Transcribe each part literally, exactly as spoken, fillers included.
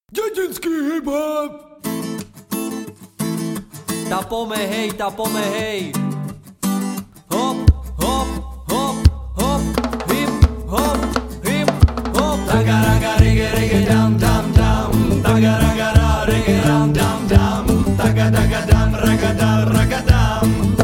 Dedinský hip-hop. Tapome hej, tapome hej. Hop, hop, hop, hop. Hip, hop, hip, hop. Taga raga rege rege dam dam dam. Taga raga ra rege dam dam dam. Taga daga dam raga da raga dam.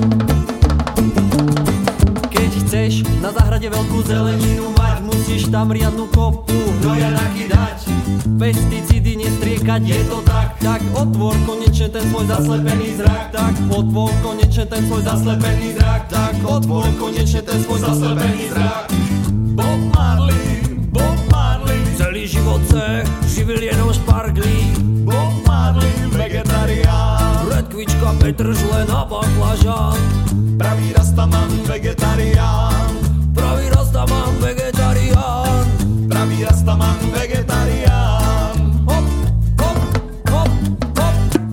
Keď chceš na záhrade veľkú zeleninu mať, musíš tam riadnu kopu Hnoja nakydať, pesticídy nestriekať. Je to tak, tak otvor konečne ten svoj zaslepený zrak. Tak otvor konečne ten svoj zaslepený zrak. Tak otvor konečne ten svoj zaslepený zrak. Bob Marley, Bob Marley, Celý život se živil jenom šparglí. Bob Marley, vegetarián. Redkvička, petržlen a baklažán. Pravý rastaman, vegetarián. Pravý rastaman, vegetarián. Pravý rastaman, vegetarián. Hop, hop, hop, hop.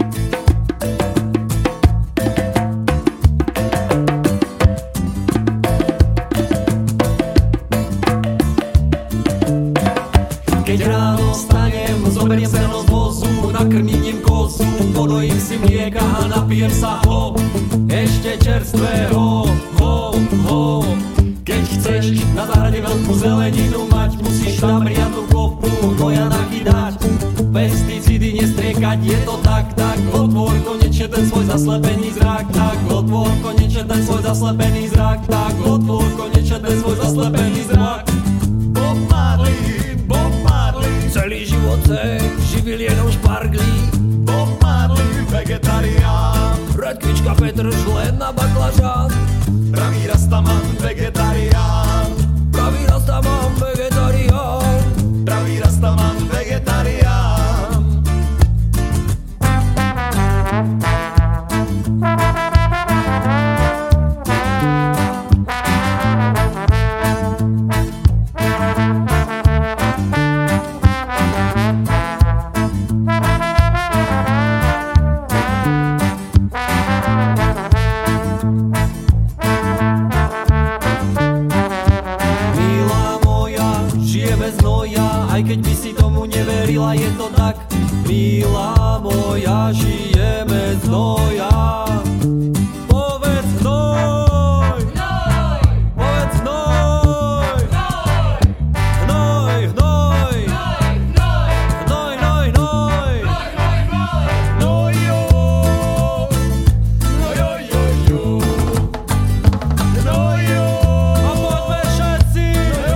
Keď ráno stanem, zoberiem seno z vozu, nakrmím kozu, podojím si mlieka a napijem sa ho, ešte čerstvého, ho, ho. Keď chceš na záhrade veľkú zeleninu mať, musíš tam riadnu kopu hnoja nakydať, pesticídy nestriekať. Je to tak, tak otvor konečne ten svoj zaslepený zrak. Tak otvor konečne ten svoj zaslepený zrak. Tak otvor konečne ten svoj zaslepený zrak. Bob Marley, Bob Marley, Celý život se živil jenom šparglí. Bob Marley, vegetarián. Redkvička, petržlen a baklažán. Pravý rastaman, vegetarián. Pravý rastaman, vegetarián. Pravý rastaman, vegetarián. Aj keď by si tomu neverila, je to tak. Milá moja, žijeme z hnoja. Povedz hnoj. Povedz hnoj. Hnoj, hnoj. Hnoj, hnoj, hnoj. No jo, no jo, jo, jo. No jo. A poďme všetci.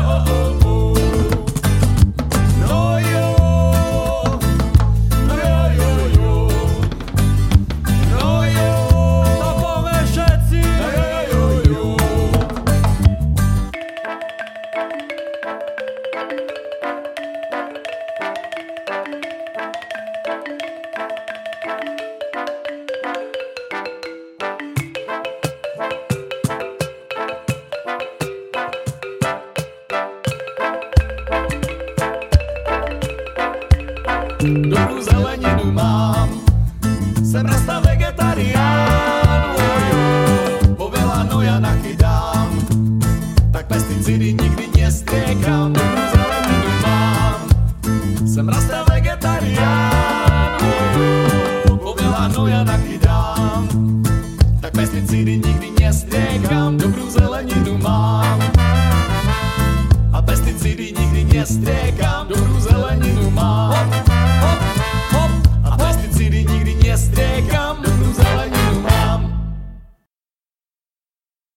Dobrú zeleninu mám, sem rasta vegetarián. Ojo, po veľa hnoja nakydám, tak pesticídy nikdy nestriekam. Dobrú zeleninu mám, sem rasta vegetarián.